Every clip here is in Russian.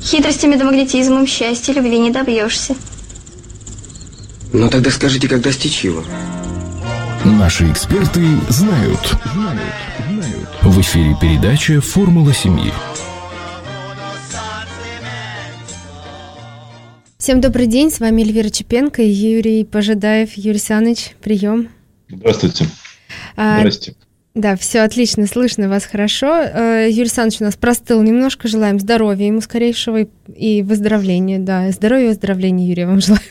Хитростями да магнетизмом счастья любви не добьешься. Ну тогда скажите, как достичь его? Наши эксперты знают. В эфире передача «Формула семьи». Всем добрый день, с вами Эльвира Чепенко и Юрий Пожидаев. Юрий Саныч, прием. Здравствуйте. Здрасте. Да, все отлично, слышно вас хорошо. Юрий Саныч у нас простыл немножко, желаем здоровья ему скорейшего и выздоровления. Да, здоровья и выздоровления, Юрий, вам желаю.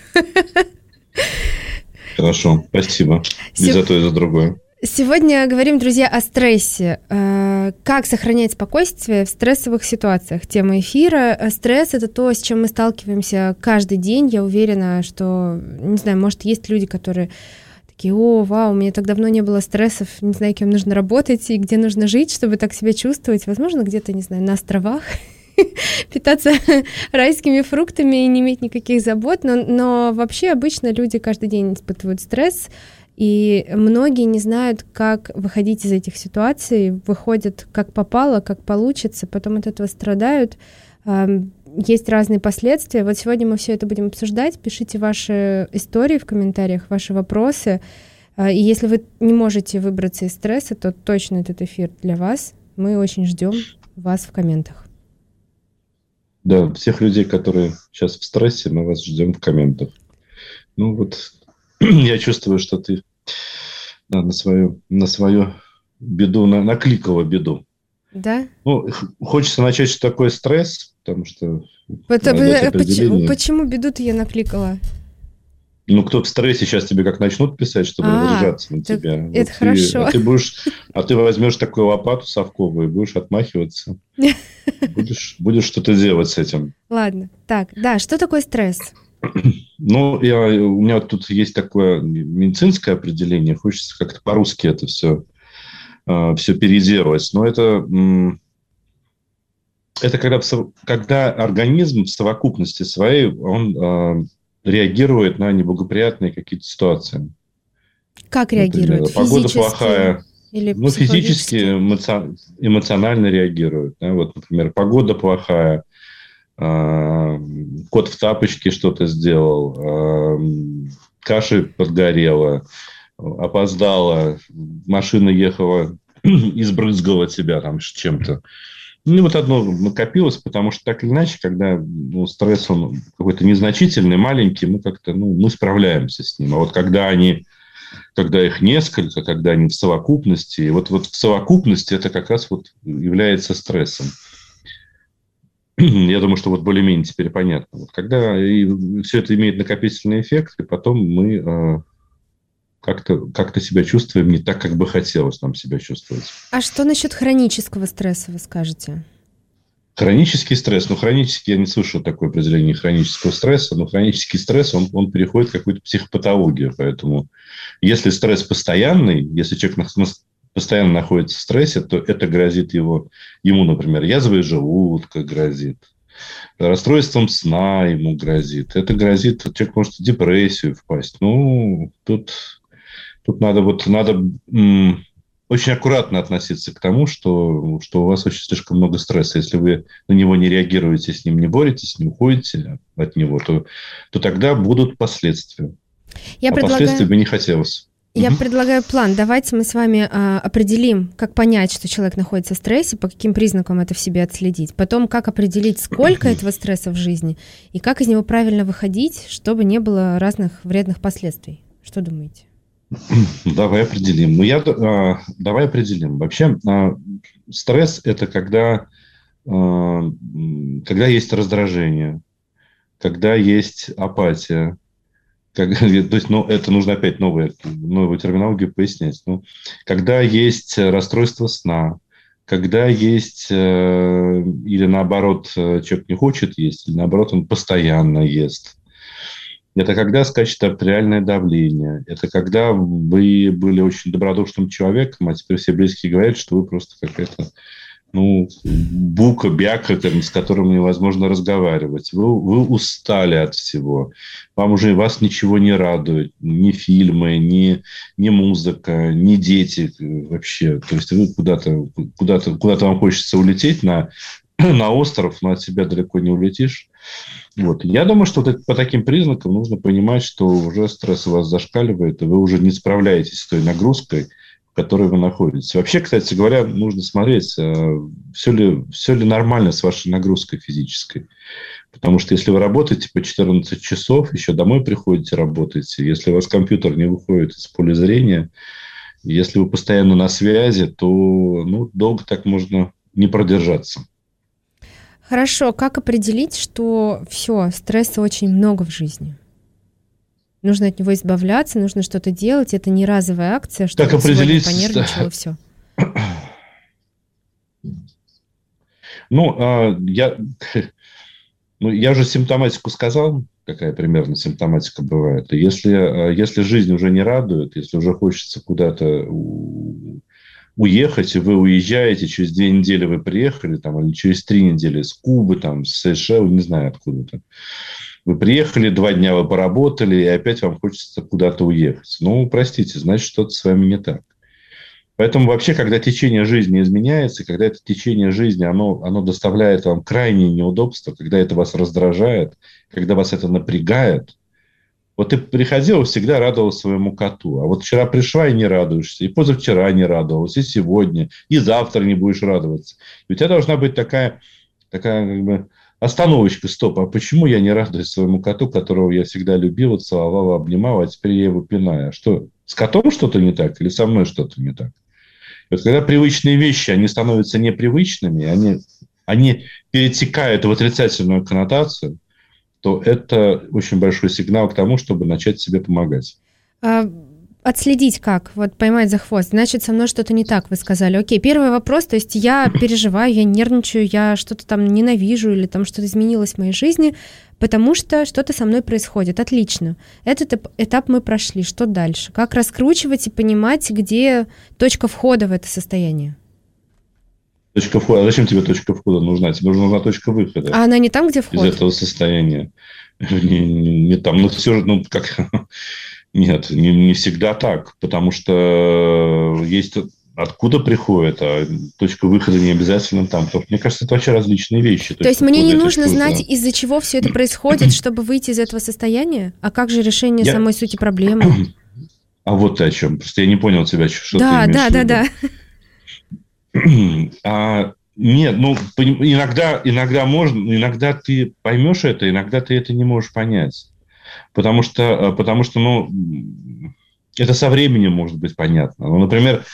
Хорошо, спасибо. И за то, и за другое. Сегодня говорим, друзья, о стрессе. Как сохранять спокойствие в стрессовых ситуациях? Тема эфира. Стресс – это то, с чем мы сталкиваемся каждый день. Я уверена, что, не знаю, может, есть люди, которые такие: о, вау, у меня так давно не было стрессов, не знаю, кем нужно работать и где нужно жить, чтобы так себя чувствовать. Возможно, где-то, не знаю, на островах, питаться райскими фруктами и не иметь никаких забот. Но вообще обычно люди каждый день испытывают стресс, и многие не знают, как выходить из этих ситуаций, выходят как попало, как получится, потом от этого страдают. Есть разные последствия. Вот сегодня мы все это будем обсуждать. Пишите ваши истории в комментариях, ваши вопросы. И если вы не можете выбраться из стресса, то точно этот эфир для вас. Мы очень ждем вас в комментах. Да, всех людей, которые сейчас в стрессе, мы вас ждем в комментах. Ну вот, я чувствую, что ты на свою беду, накликала беду. Да? Ну, хочется начать, что такое стресс, потому что... Почему беду-то я накликала? Ну, кто в стрессе, сейчас тебе как начнут писать, чтобы разряжаться на тебя. Это вот хорошо. Ты возьмешь такую лопату совковую и будешь отмахиваться. Будешь что-то делать с этим. Ладно. Так, да, что такое стресс? Ну, у меня тут есть такое медицинское определение. Хочется как-то по-русски это все переделать. Но это когда организм в совокупности своей, он реагирует на неблагоприятные какие-то ситуации. Как реагирует? Например, погода плохая. Или физически, эмоционально реагирует. Да? Вот, например, погода плохая, кот в тапочке что-то сделал, каша подгорела, опоздала, машина ехала, избрызгала тебя там чем-то. Ну, вот одно накопилось, потому что так или иначе, когда стресс, он какой-то незначительный, маленький, мы как-то, мы справляемся с ним. А вот когда их несколько, когда они в совокупности, вот в совокупности это как раз вот является стрессом. Я думаю, что вот более-менее теперь понятно. Вот когда все это имеет накопительный эффект, и потом мы как-то себя чувствуем не так, как бы хотелось нам себя чувствовать. А что насчет хронического стресса, вы скажете? Хронический стресс. Хронический, я не слышал такое определение хронического стресса, но хронический стресс, он переходит в какую-то психопатологию. Поэтому если стресс постоянный, если человек постоянно находится в стрессе, то это грозит ему, например, язвой желудка грозит, расстройством сна ему грозит. Это грозит, человек может в депрессию впасть. Тут надо очень аккуратно относиться к тому, что у вас очень слишком много стресса. Если вы на него не реагируете, с ним не боретесь, не уходите от него, то тогда будут последствия. Последствий бы не хотелось. Я предлагаю план. Давайте мы с вами определим, как понять, что человек находится в стрессе, по каким признакам это в себе отследить. Потом, как определить, сколько этого стресса в жизни, и как из него правильно выходить, чтобы не было разных вредных последствий. Что думаете? Давай определим. Давай определим. Вообще, стресс – это когда есть раздражение, когда есть апатия. То есть, это нужно опять новую терминологию пояснять. Когда есть расстройство сна, когда есть, или наоборот, человек не хочет есть, или наоборот, он постоянно ест. Это когда скачет артериальное давление. Это когда вы были очень добродушным человеком, а теперь все близкие говорят, что вы просто какая-то бука-бяка, с которым невозможно разговаривать. Вы устали от всего. Вас ничего не радует. Ни фильмы, ни музыка, ни дети вообще. То есть вы куда-то вам хочется улететь на на остров, но от себя далеко не улетишь. Вот. Я думаю, что вот по таким признакам нужно понимать, что уже стресс у вас зашкаливает, и вы уже не справляетесь с той нагрузкой, в которой вы находитесь. Вообще, кстати говоря, нужно смотреть, все ли нормально с вашей нагрузкой физической. Потому что если вы работаете по 14 часов, еще домой приходите, работаете, если у вас компьютер не выходит из поля зрения, если вы постоянно на связи, то долго так можно не продержаться. Хорошо, как определить, что все, стресса очень много в жизни? Нужно от него избавляться, нужно что-то делать, это не разовая акция, что как определить, сегодня понервничала, все. Я уже симптоматику сказал, какая примерно симптоматика бывает. И если жизнь уже не радует, если уже хочется куда-то уехать, и вы уезжаете, через 2 недели вы приехали, или через 3 недели с Кубы, с Сейшел, не знаю откуда-то. Вы приехали, 2 дня вы поработали, и опять вам хочется куда-то уехать. Простите, значит, что-то с вами не так. Поэтому вообще, когда течение жизни изменяется, когда это течение жизни, оно доставляет вам крайние неудобства, когда это вас раздражает, когда вас это напрягает. Вот ты приходила, всегда радовалась своему коту. А вот вчера пришла и не радуешься, и позавчера не радовалась, и сегодня, и завтра не будешь радоваться. И у тебя должна быть такая остановочка, стоп, а почему я не радуюсь своему коту, которого я всегда любила, целовала, обнимала, а теперь я его пинаю? Что, с котом что-то не так или со мной что-то не так? Вот когда привычные вещи, они становятся непривычными, они перетекают в отрицательную коннотацию, то это очень большой сигнал к тому, чтобы начать себе помогать. Отследить как? Вот поймать за хвост. Значит, со мной что-то не так, вы сказали. Окей, первый вопрос, то есть я переживаю, я нервничаю, я что-то ненавижу или что-то изменилось в моей жизни, потому что что-то со мной происходит. Отлично. Этот этап мы прошли. Что дальше? Как раскручивать и понимать, где точка входа в это состояние? Точка входа. А зачем тебе точка входа нужна? Тебе нужна точка выхода. А она не там, где вход? Из этого состояния. Не там. Все же, Нет, не всегда так, потому что есть откуда приходит, а точка выхода не обязательно там. Мне кажется, это вообще различные вещи. То есть мне не нужно знать, из-за чего все это происходит, чтобы выйти из этого состояния? А как же решение самой сути проблемы? А вот ты о чем? Просто я не понял тебя, что ты имеешь в виду. Да. Нет, иногда можно, иногда ты поймешь это, иногда ты это не можешь понять. Потому что это со временем может быть понятно. Например,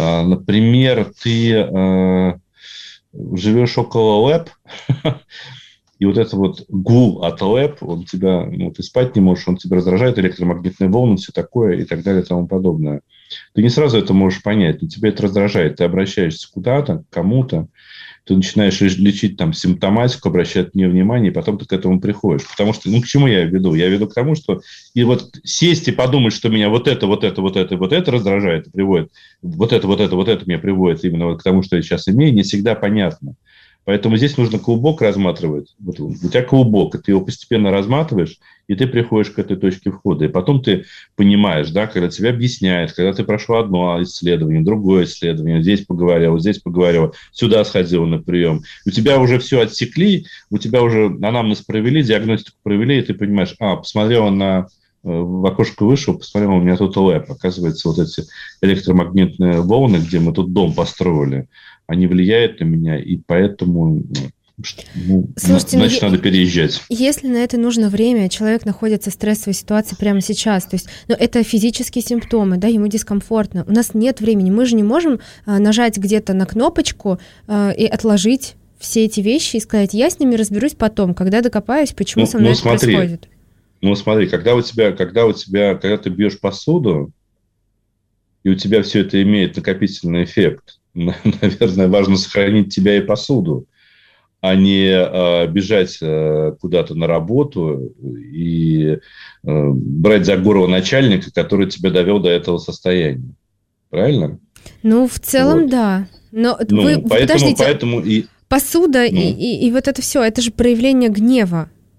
ты живешь около ЛЭП, и вот это вот гул от ЛЭП, он тебя, ты спать не можешь, он тебя раздражает, электромагнитные волны, все такое и так далее и тому подобное. Ты не сразу это можешь понять, но тебя это раздражает. Ты обращаешься куда-то, к кому-то, ты начинаешь лечить симптоматику, обращать на нее внимание, и потом ты к этому приходишь. Потому что, к чему я веду? Я веду к тому, что и вот сесть и подумать, что меня вот это раздражает, и приводит, вот это меня приводит именно к тому, что я сейчас имею, не всегда понятно. Поэтому здесь нужно клубок разматывать. Вот у тебя клубок, и ты его постепенно разматываешь, и ты приходишь к этой точке входа. И потом ты понимаешь, когда тебе объясняют, когда ты прошел одно исследование, другое исследование, здесь поговорил, сюда сходил на прием. У тебя уже все отсекли, у тебя уже анамнез провели, диагностику провели, и ты понимаешь, посмотрел в окошко вышел, посмотрел, у меня тут ЛЭП. Оказывается, вот эти электромагнитные волны, где мы тут дом построили, они влияют на меня, и поэтому Слушайте, значит, надо переезжать. Если на это нужно время, человек находится в стрессовой ситуации прямо сейчас, то есть, это физические симптомы, ему дискомфортно, у нас нет времени, мы же не можем нажать где-то на кнопочку и отложить все эти вещи и сказать, я с ними разберусь потом, когда докопаюсь, почему со мной это происходит. Смотри, когда ты бьешь посуду, и у тебя все это имеет накопительный эффект, наверное, важно сохранить тебя и посуду, а не бежать куда-то на работу и брать за горло начальника, который тебя довел до этого состояния. Правильно? В целом, да. Но подождите, поэтому посуда и вот это все, это же проявление гнева.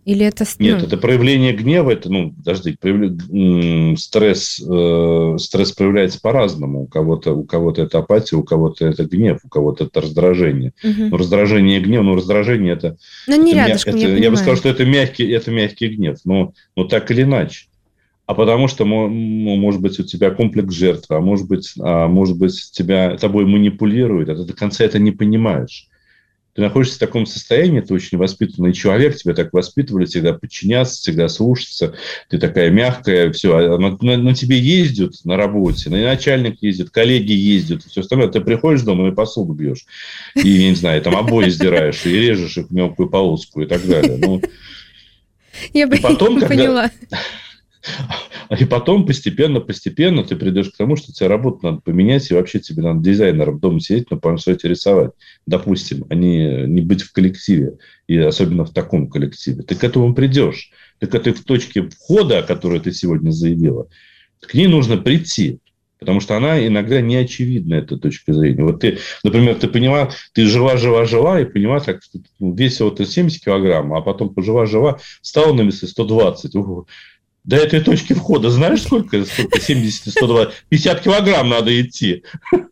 Или это... Нет, это проявление гнева, это, подожди, стресс проявляется по-разному. У кого-то это апатия, у кого-то это гнев, у кого-то это раздражение. Угу. Раздражение и гнев, раздражение это... Но не рядышком, я бы сказал, что это мягкий гнев, но так или иначе. А потому что, может быть, у тебя комплекс жертвы, а может быть, тобой манипулируют, а ты до конца это не понимаешь. Ты находишься в таком состоянии, ты очень воспитанный человек, тебя так воспитывали, всегда подчиняться, всегда слушаться, ты такая мягкая, все, на тебе ездят на работе, на начальник ездит, коллеги ездят, и все остальное, ты приходишь дома и посуду бьешь, и, я не знаю, там обои сдираешь, и режешь их в мелкую полоску и так далее. Я поняла. И потом постепенно ты придешь к тому, что тебе работу надо поменять, и вообще тебе надо дизайнером дома сидеть, на планшете рисовать, допустим, а не быть в коллективе, и особенно в таком коллективе. Ты к этому придешь. Ты к этой точке входа, о которой ты сегодня заявила, к ней нужно прийти. Потому что она иногда не очевидна, эта точка зрения. Вот ты, например, ты поняла, ты жила, и поняла, так, весила ты 70 килограмм, а потом пожила, стала на весы 120. До этой точки входа знаешь, сколько 70 и 120? 50 килограмм надо идти.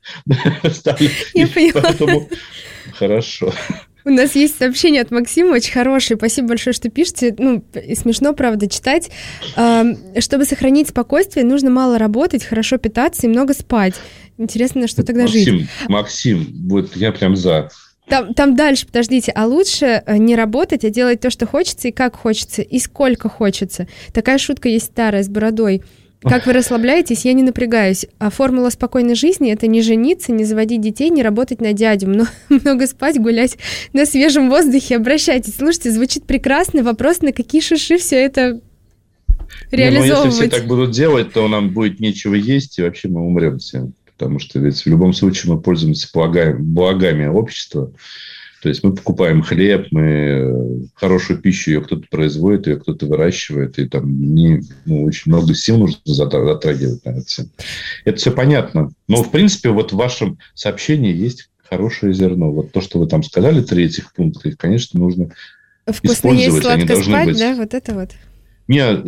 Я поняла. Поэтому хорошо. У нас есть сообщение от Максима, очень хорошее. Спасибо большое, что пишете. И смешно, правда, читать. Чтобы сохранить спокойствие, нужно мало работать, хорошо питаться и много спать. Интересно, на что тогда жить? Максим, вот я прям за. Там дальше, подождите, а лучше не работать, а делать то, что хочется, и как хочется, и сколько хочется. Такая шутка есть старая, с бородой. Как вы расслабляетесь, я не напрягаюсь. А формула спокойной жизни – это не жениться, не заводить детей, не работать на дядю, много спать, гулять на свежем воздухе. Обращайтесь. Слушайте, звучит прекрасно. Вопрос, на какие шиши все это реализовывать? Если все так будут делать, то нам будет нечего есть, и вообще мы умрем все. Потому что ведь в любом случае мы пользуемся благами общества. То есть мы покупаем хлеб, мы хорошую пищу, ее кто-то производит, ее кто-то выращивает. И там очень много сил нужно затрагивать на это все. Это все понятно. Но, в принципе, вот в вашем сообщении есть хорошее зерно. Вот то, что вы там сказали, 3 пункта, их, конечно, нужно использовать. Вкусно есть, сладко спать, быть... да? Вот это вот. Нет,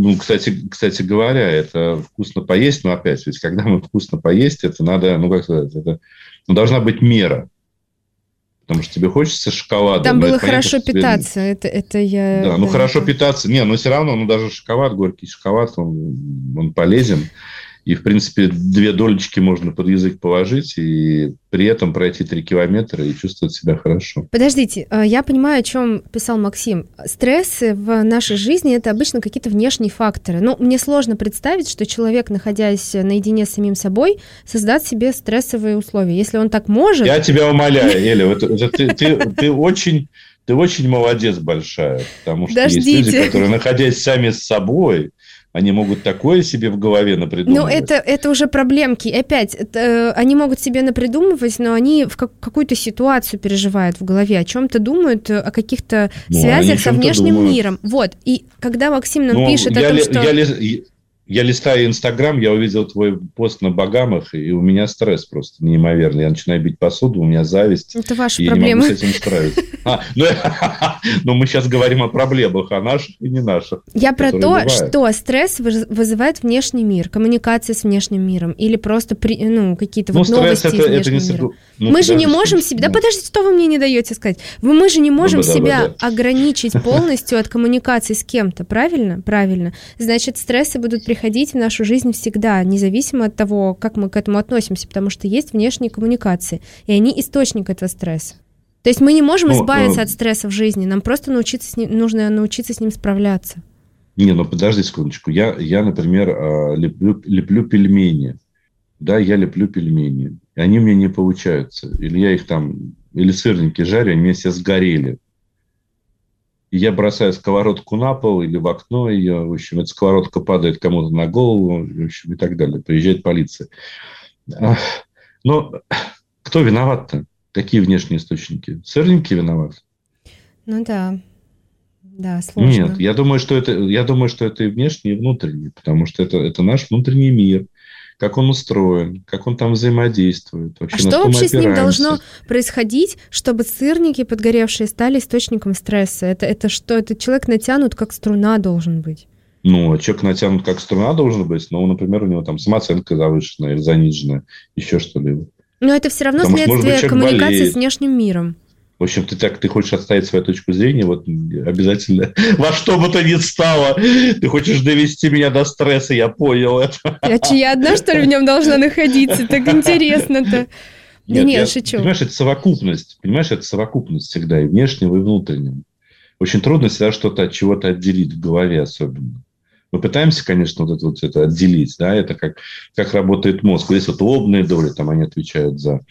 кстати говоря, это вкусно поесть, но опять, ведь когда мы вкусно поесть, это надо, как сказать, должна быть мера. Потому что тебе хочется шоколада. Там было хорошо питаться, это я... Да, хорошо питаться. Все равно, даже шоколад, горький шоколад, он полезен. И, в принципе, 2 долечки можно под язык положить, и при этом пройти 3 километра и чувствовать себя хорошо. Подождите, я понимаю, о чем писал Максим. Стрессы в нашей жизни – это обычно какие-то внешние факторы. Мне сложно представить, что человек, находясь наедине с самим собой, создаст себе стрессовые условия. Если он так может… Я тебя умоляю, Эля, ты очень молодец большая, потому что есть люди, которые, находясь сами с собой… Они могут такое себе в голове напридумывать. Это уже проблемки. Опять, они могут себе напридумывать, но они в какую-то ситуацию переживают в голове, о чем-то думают, о каких-то связях со внешним миром. Вот. И когда Максим нам пишет о том, что... Я листаю Инстаграм, я увидел твой пост на Багамах, и у меня стресс просто неимоверный. Я начинаю бить посуду, у меня зависть. Это ваши проблемы. Я не могу с этим справиться. Но мы сейчас говорим о проблемах, о наших и не наших. Я про то, что стресс вызывает внешний мир, коммуникация с внешним миром, или просто какие-то новости из внешнего мира. Мы же не можем себя... Да подождите, что вы мне не даете сказать? Мы же не можем себя ограничить полностью от коммуникации с кем-то, правильно? Правильно. Значит, стрессы будут приходить в нашу жизнь всегда, независимо от того, как мы к этому относимся, потому что есть внешние коммуникации, и они источник этого стресса. То есть мы не можем избавиться от стресса в жизни, нам просто нужно научиться с ним справляться. Подожди секундочку. Я, например, леплю пельмени. Да, я леплю пельмени. И они у меня не получаются. Или я их или сырники жарю, они у меня все сгорели. И я бросаю сковородку на пол или в окно ее. В общем, эта сковородка падает кому-то на голову, в общем, и так далее. Приезжает полиция. Но кто виноват-то? Какие внешние источники? Сырники виноваты? Да. Да, сложно. Нет, я думаю, что это и внешний, и внутренний, потому что это наш внутренний мир. как он устроен, как он там взаимодействует. Вообще, А что вообще с ним должно происходить, чтобы сырники подгоревшие стали источником стресса? Это что? Это человек натянут, как струна должен быть? Ну, человек натянут, как струна должен быть, но, например, у него там самооценка завышенная или заниженная, еще что-либо. Но это все равно Потому что, следствие может быть, коммуникации болеет. с внешним миром. В общем, ты хочешь отстоять свою точку зрения, вот обязательно во что бы то ни стало, ты хочешь довести меня до стресса, я понял это. Я одна, что ли, в нем должна находиться? Так интересно-то. Да нет, шучу. Понимаешь, это совокупность всегда, и внешнего, и внутреннего. Очень трудно всегда что-то от чего-то отделить в голове особенно. Мы пытаемся, конечно, вот это отделить, да, это как работает мозг. Есть вот лобные доли, там они отвечают за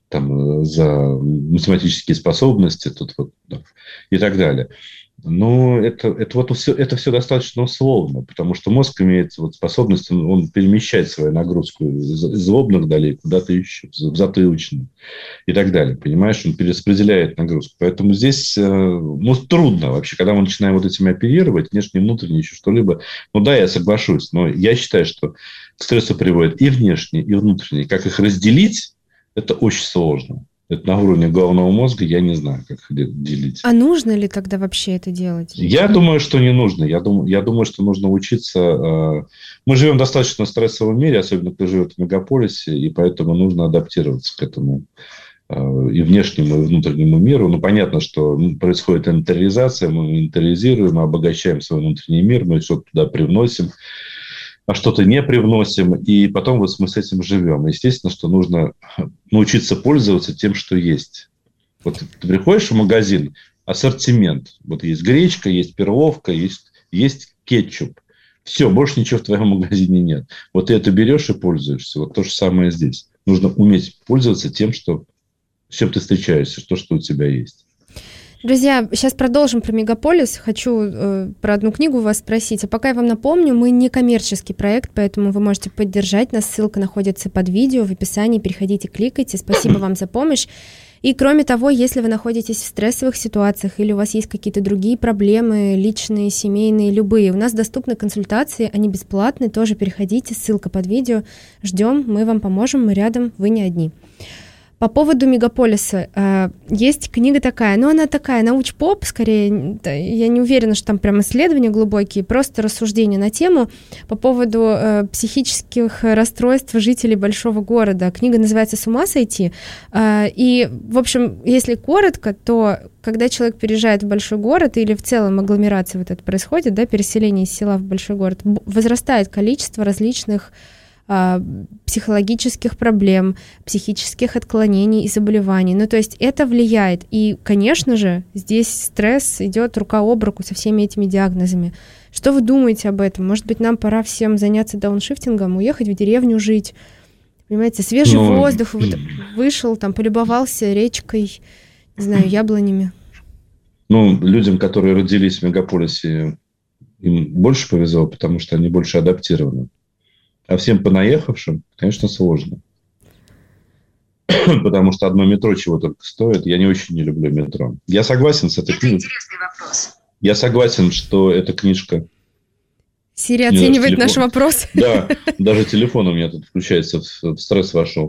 математические способности да, и так далее. Но это все достаточно условно, потому что мозг имеет способность, он перемещать свою нагрузку из лобных долей куда-то еще, в затылочную и так далее. Понимаешь, он перераспределяет нагрузку. Поэтому здесь трудно вообще, когда мы начинаем вот этим оперировать, внешне, внутренне, еще что-либо. Ну да, я соглашусь, но я считаю, что к стрессу приводит и внешне, и внутренне. Как их разделить, это очень сложно. Это на уровне головного мозга, я не знаю, как их делить. А нужно ли тогда вообще это делать? Я думаю, что не нужно. Я думаю, что нужно учиться. Мы живем в достаточно стрессовом мире, особенно кто живет в мегаполисе, и поэтому нужно адаптироваться к этому и внешнему, и внутреннему миру. Ну, понятно, что происходит интериоризация, мы интериоризируем, мы обогащаем свой внутренний мир, мы что-то туда привносим, а что-то не привносим, и потом мы с этим живем. Естественно, что нужно научиться пользоваться тем, что есть. Вот ты приходишь в магазин, ассортимент. Вот есть гречка, есть перловка, есть кетчуп. Все, больше ничего в твоем магазине нет. Вот ты это берешь и пользуешься. Вот то же самое здесь. Нужно уметь пользоваться тем, с чем ты встречаешься, что у тебя есть. Друзья, сейчас продолжим про мегаполис. Хочу про одну книгу вас спросить. А пока я вам напомню, мы не коммерческий проект, поэтому вы можете поддержать нас. Ссылка находится под видео в описании. Переходите, кликайте. Спасибо вам за помощь. И кроме того, если вы находитесь в стрессовых ситуациях или у вас есть какие-то другие проблемы, личные, семейные, любые, у нас доступны консультации, они бесплатные, тоже переходите, ссылка под видео. Ждем, мы вам поможем, мы рядом, вы не одни. По поводу мегаполиса, есть книга такая, но она такая, науч-поп, скорее, я не уверена, что там прям исследования глубокие, просто рассуждения на тему по поводу психических расстройств жителей большого города. Книга называется «С ума сойти», и, в общем, если коротко, то когда человек переезжает в большой город или в целом агломерация вот это происходит, да, переселение из села в большой город, возрастает количество различных психологических проблем, психических отклонений и заболеваний. Ну, то есть это влияет. И, конечно же, здесь стресс идет рука об руку со всеми этими диагнозами. Что вы думаете об этом? Может быть, нам пора всем заняться дауншифтингом, уехать в деревню жить? Понимаете, свежий воздух, вот вышел, там, полюбовался речкой, не знаю, яблонями. Ну, людям, которые родились в мегаполисе, им больше повезло, потому что они больше адаптированы. А всем понаехавшим, конечно, сложно. Потому что одно метро чего только стоит. Я не очень не люблю метро. Я согласен с этой книгой. Интересный вопрос. Я согласен, что эта книжка... Сири оценивает наш вопрос. Да, даже телефон у меня тут включается, в стресс вошел.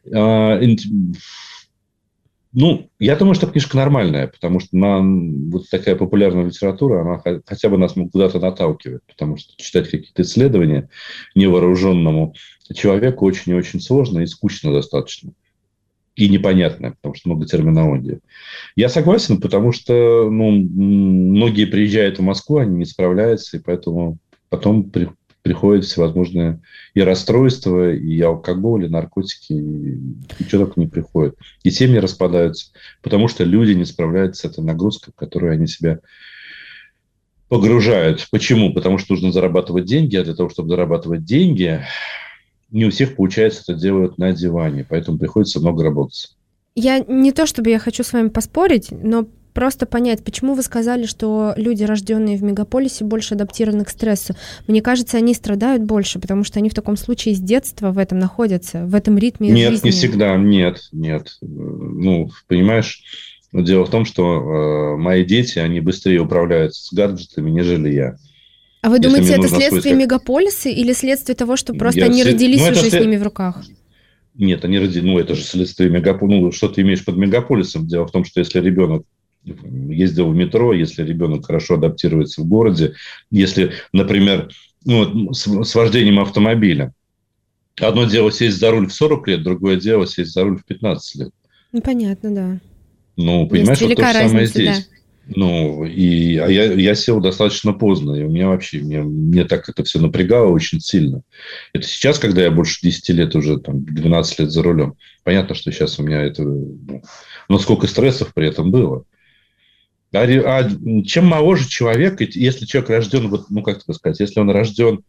Ну, я думаю, что книжка нормальная, потому что вот такая популярная литература, она хотя бы нас куда-то наталкивает, потому что читать какие-то исследования невооруженному человеку очень и очень сложно и скучно достаточно. И непонятно, потому что много терминологии. Я согласен, потому что многие приезжают в Москву, они не справляются, и поэтому потом приходят всевозможные и расстройства, и алкоголь, и наркотики, и что только не приходит. И семьи распадаются, потому что люди не справляются с этой нагрузкой, в которую они себя погружают. Почему? Потому что нужно зарабатывать деньги, а для того, чтобы зарабатывать деньги, не у всех получается это делать на диване, поэтому приходится много работать. Я не то чтобы я хочу с вами поспорить, но просто понять, почему вы сказали, что люди, рожденные в мегаполисе, больше адаптированы к стрессу. Мне кажется, они страдают больше, потому что они в таком случае с детства в этом находятся, в этом ритме жизни. Нет, не всегда, нет. Ну, понимаешь, дело в том, что мои дети, они быстрее управляются с гаджетами, нежели я. А вы Если думаете, мне это нужно следствие освоить мегаполисы или следствие того, что просто Я они след- родились ну, это уже с след- ними в руках? Нет, они ну, это же следствие мегаполиса. Ну, что ты имеешь под мегаполисом? Дело в том, что если ребенок ездил в метро, если ребенок хорошо адаптируется в городе, если, например, ну, вот с вождением автомобиля. Одно дело сесть за руль в 40 лет, другое дело сесть за руль в 15 лет. Ну, понятно, да. Ну, Есть понимаешь, вот то велика же самое разница, да. здесь. Ну, я сел достаточно поздно, и у меня вообще, мне так это все напрягало очень сильно. Это сейчас, когда я больше 10 лет уже, там, 12 лет за рулем. Понятно, что сейчас у меня это... Ну, но сколько стрессов при этом было. А чем моложе человек, если человек рожден, вот, ну, как это сказать, если он рожден,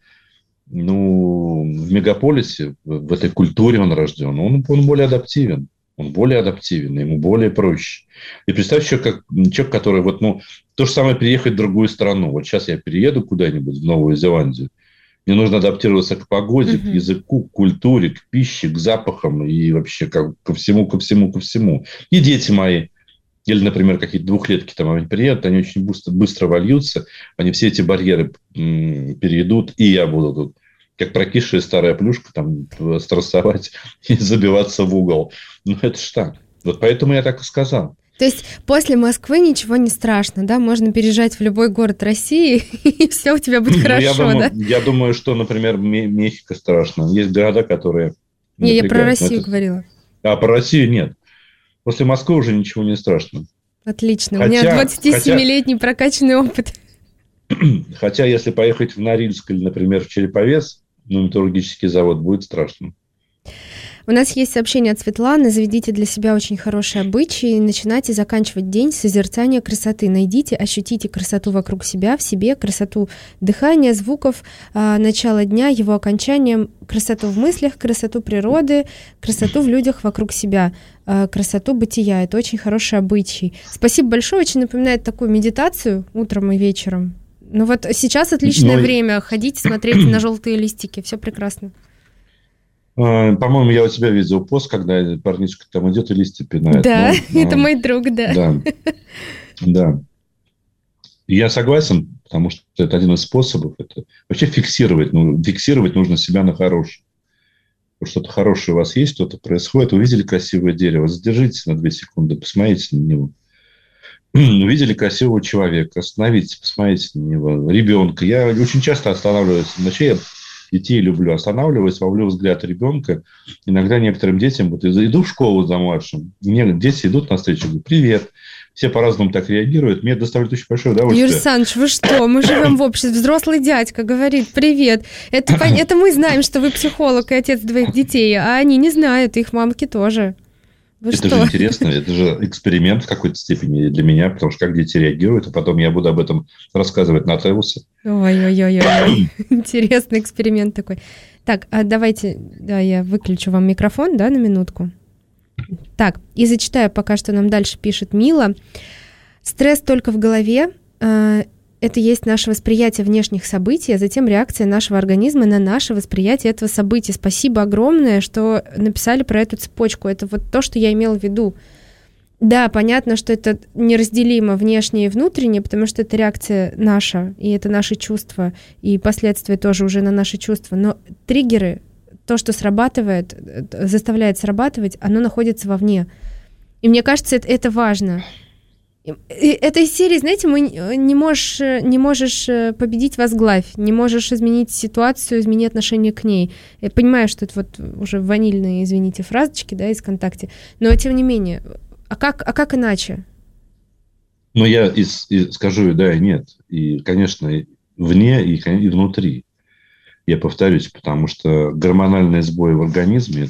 ну, в мегаполисе, в этой культуре он рожден, он более адаптивен. Он более адаптивен, ему более проще. И представь еще, как человек, который вот, ну, то же самое переехать в другую страну. Вот сейчас я перееду куда-нибудь в Новую Зеландию. Мне нужно адаптироваться к погоде, к языку, к культуре, к пище, к запахам и вообще ко всему. И дети мои, или, например, какие-то двухлетки там они приедут, они очень быстро вольются, они все эти барьеры перейдут, и я буду тут как прокисшая старая плюшка, там, стрессовать и забиваться в угол. Ну, это ж так. Вот поэтому я так и сказал. То есть после Москвы ничего не страшно, да? Можно переезжать в любой город России, и все у тебя будет хорошо, да? Я думаю, что, например, Мехико страшно. Есть города, которые... Не, я про Россию говорила. А, про Россию нет. После Москвы уже ничего не страшно. Отлично. У меня 27-летний прокачанный опыт. Хотя, если поехать в Норильск или, например, в Череповец, на металлургический завод, будет страшно. У нас есть сообщение от Светланы. Заведите для себя очень хорошие обычаи. Начинайте заканчивать день с созерцания красоты. Найдите, ощутите красоту вокруг себя, в себе, красоту дыхания, звуков, начала дня, его окончанием, красоту в мыслях, красоту природы, красоту в людях вокруг себя, красоту бытия. Это очень хороший обычай. Спасибо большое. Очень напоминает такую медитацию утром и вечером. Ну вот сейчас отличное время ходить, смотреть на желтые листики. Все прекрасно. По-моему, я у тебя видел пост, когда парнишка там идет и листья пинает. Да, это мой друг, да. Да. Я согласен, потому что это один из способов. Это вообще фиксировать. Ну, фиксировать нужно себя на хорошее. Что-то хорошее у вас есть, что-то происходит. Увидели красивое дерево, задержитесь на 2 секунды, посмотрите на него. Увидели красивого человека, остановитесь, посмотрите на него. Ребенка. Я очень часто останавливаюсь. Вообще я детей люблю. Останавливаюсь, ловлю взгляд ребенка. Иногда некоторым детям, вот иду в школу за младшим, дети идут навстречу, говорят: привет. Все по-разному так реагируют. Мне доставляет очень большое удовольствие. Юрий Александрович, вы что? Мы живем в обществе. Взрослый дядька говорит: привет. Это мы знаем, что вы психолог и отец 2 детей, а они не знают, их мамки тоже. Это же интересно, это же эксперимент в какой-то степени для меня, потому что как дети реагируют, а потом я буду об этом рассказывать на Теусе. Ой-ой-ой, интересный эксперимент такой. Так, а давайте, да, я выключу вам микрофон, да, на минутку. Так, и зачитаю пока что нам дальше пишет Мила. Стресс только в голове. Это есть наше восприятие внешних событий, а затем реакция нашего организма на наше восприятие этого события. Спасибо огромное, что написали про эту цепочку. Это вот то, что я имела в виду. Да, понятно, что это неразделимо внешнее и внутреннее, потому что это реакция наша, и это наши чувства, и последствия тоже уже на наши чувства. Но триггеры, то, что срабатывает, заставляет срабатывать, оно находится вовне. И мне кажется, это важно. Это из серии, знаете, не можешь победить — возглавь, не можешь изменить ситуацию, измени отношение к ней. Я понимаю, что это вот уже ванильные, извините, фразочки, да, из ВКонтакте, но тем не менее, а как иначе? Ну, я скажу и да, и нет. И, конечно, вне, и внутри. Я повторюсь, потому что гормональные сбои в организме,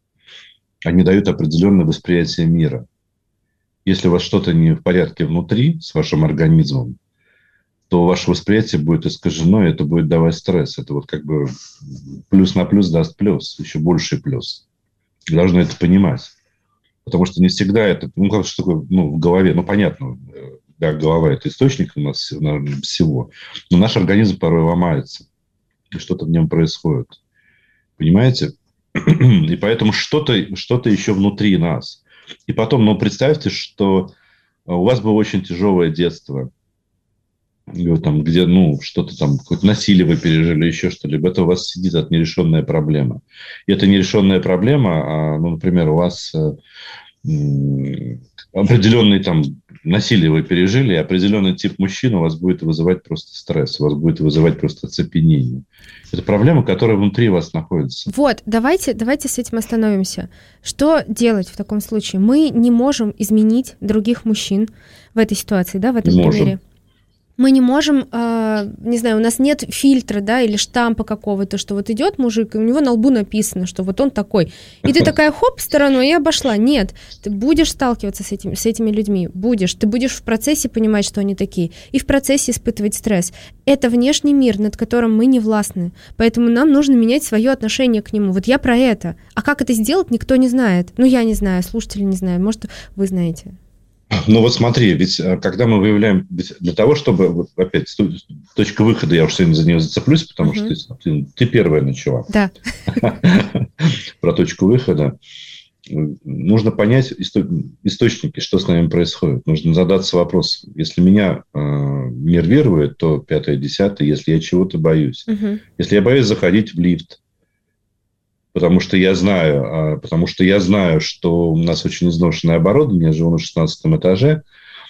они дают определенное восприятие мира. Если у вас что-то не в порядке внутри с вашим организмом, то ваше восприятие будет искажено, и это будет давать стресс. Это вот как бы плюс на плюс даст плюс, еще больший плюс. Вы должны это понимать. Потому что не всегда это... Ну, как что такое, в голове... Ну, понятно, да, голова – это источник у нас всего. Но наш организм порой ломается. И что-то в нем происходит. Понимаете? И поэтому что-то еще внутри нас. И потом, представьте, что у вас было очень тяжелое детство. там, где, что-то там, какое-то насилие вы пережили, еще что-либо, это у вас сидит от нерешенная проблема. И эта нерешенная проблема, например, у вас определенный там насилие вы пережили, и определенный тип мужчин у вас будет вызывать просто стресс, у вас будет вызывать просто оцепенение. Это проблема, которая внутри вас находится. Вот, давайте с этим остановимся. Что делать в таком случае? Мы не можем изменить других мужчин в этой ситуации, да, в этом примере. Мы не можем, не знаю, у нас нет фильтра, да, или штампа какого-то, что вот идет мужик, и у него на лбу написано, что вот он такой. И ты такая, хоп, стороной и обошла. Нет, ты будешь сталкиваться с этими людьми, ты будешь в процессе понимать, что они такие, и в процессе испытывать стресс. Это внешний мир, над которым мы не властны, поэтому нам нужно менять свое отношение к нему. Вот я про это. А как это сделать, никто не знает. Я не знаю, слушатели не знают, может, вы знаете. Вот смотри, ведь когда мы выявляем, ведь для того, чтобы, вот опять, точка выхода, я уж сегодня за нее зацеплюсь, потому что ты первая начала. Да. Про точку выхода. Нужно понять источники, что с нами происходит. Нужно задаться вопросом. Если меня мир верует, то 5-10, если я чего-то боюсь. Если я боюсь заходить в лифт, потому что я знаю, что у нас очень изношенное оборудование, я живу на 16 этаже,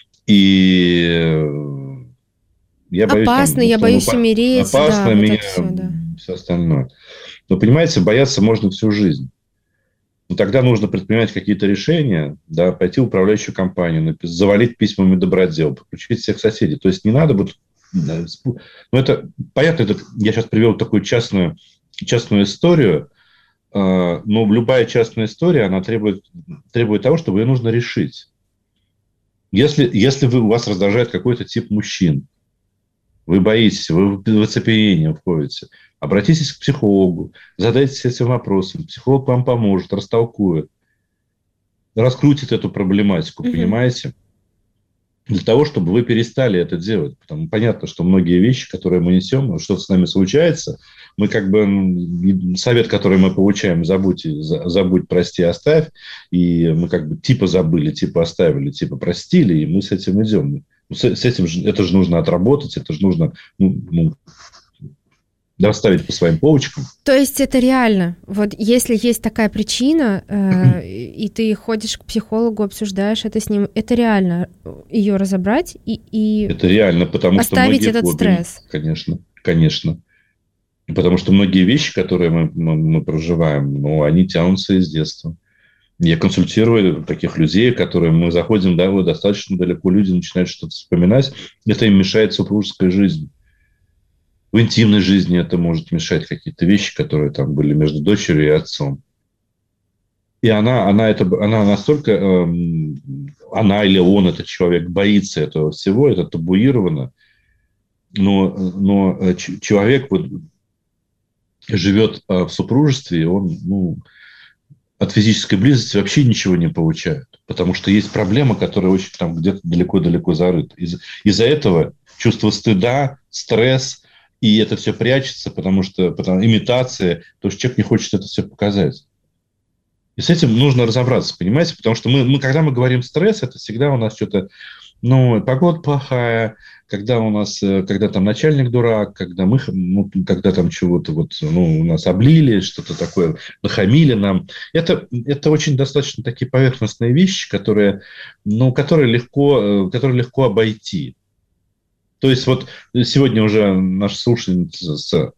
и я боюсь... Опасно, я боюсь умереть. Опасно, меня, все остальное. Но, понимаете, бояться можно всю жизнь. Но тогда нужно предпринимать какие-то решения, да, пойти в управляющую компанию, завалить письмами добродел, подключить всех соседей. То есть не надо вот... это, понятно, я сейчас привел такую частную историю, но любая частная история, она требует того, чтобы ее нужно решить. Если у вас раздражает какой-то тип мужчин, вы боитесь, вы в оцепенение входите, обратитесь к психологу, задайтесь этим вопросом, психолог вам поможет, растолкует, раскрутит эту проблематику, понимаете? Для того, чтобы вы перестали это делать. Потому понятно, что многие вещи, которые мы несем, что-то с нами случается, мы совет, который мы получаем, забудь, прости, оставь, и мы типа забыли, типа оставили, типа простили, и мы с этим идем. С этим это же нужно отработать, это же нужно расставить по своим полочкам. То есть это реально. Вот если есть такая причина, и ты ходишь к психологу, обсуждаешь это с ним, это реально ее разобрать и это реально, потому оставить что этот стресс. Конечно. Потому что многие вещи, которые мы проживаем, они тянутся из детства. Я консультирую таких людей, которые мы заходим достаточно далеко, люди начинают что-то вспоминать, это им мешает супружеской жизни. В интимной жизни это может мешать какие-то вещи, которые там были между дочерью и отцом. И она настолько, она или он, этот человек, боится этого всего, это табуировано. Но человек живет в супружестве, и он от физической близости вообще ничего не получает. Потому что есть проблема, которая очень там где-то далеко-далеко зарыта. Из-за этого чувство стыда, стресс, и это все прячется, потому что имитация, то что человек не хочет это все показать. И с этим нужно разобраться, понимаете? Потому что мы когда мы говорим стресс, это всегда у нас что-то, погода плохая, когда там начальник дурак, когда там чего-то у нас облили, что-то такое, нахамили нам. Это очень достаточно такие поверхностные вещи, которые легко обойти. То есть сегодня уже наша слушательница,